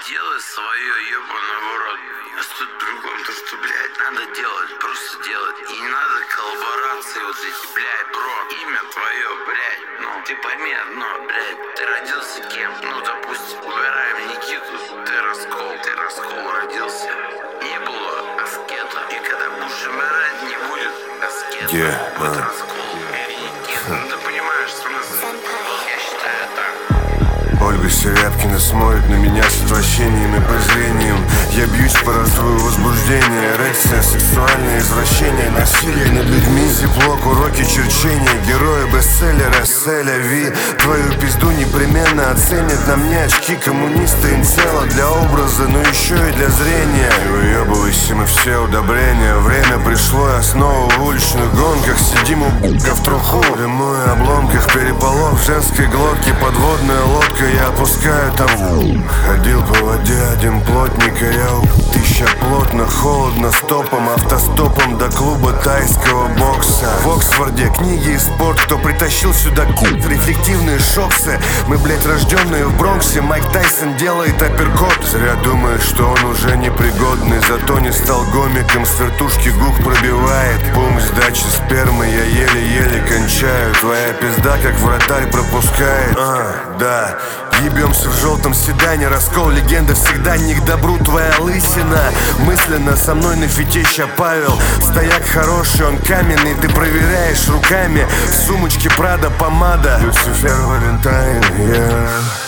Делай свое, ебаный в рот. А что другом, то что, блядь, надо делать, просто делать. И не надо коллаборации вот эти, блядь, бро. Имя твое, блядь, ну, ты пойми одно, блядь, ты родился кем? Ну, допустим, убираем Никиту, ты раскол родился. Не было аскета. И когда будешь умирать, не будет аскета. Вот раскол или Никита. Ну, ты понимаешь смысл? Я считаю так. Ольга Серябкина смотрит на меня с отвращением и презрением. Я бьюсь по разрыву возбуждения, эрекция, сексуальное извращение, насилие над людьми, зиплок, уроки черчения, герои бестселлера, Селя Ви. Твою пизду непременно оценят на мне очки коммуниста, инцела для образа, но еще и для зрения. И выебывайся мы все удобрения. Время пришло, я снова в уличных гонках. Сидим у б***ка в труху, дыму и обломках, переполох в женской глотке, подводная лодка. Я опускаю там. Ходил по воде один плотник, а я тыща плотно, холодно, стопом, автостопом до клуба тайского бокса. В Оксфорде книги и спорт, кто притащил сюда рефлективные шоксы. Мы, блять, рожденные в Бронксе, Майк Тайсон делает апперкот. Зря думаешь, что он уже непригодный, зато не стал гомиком, с вертушки гух пробивает. Помощь сдачи спермы, я еле-еле кончаю. Твоя пизда, как вратарь, пропускает. Да. Ебемся в желтом седане, раскол, легенда всегда не к добру, твоя лысина. Мысленно со мной на фетища Павел. Стояк хороший, он каменный, ты проверяешь руками. В сумочке Прада помада. Люцифер Валентайн, yeah.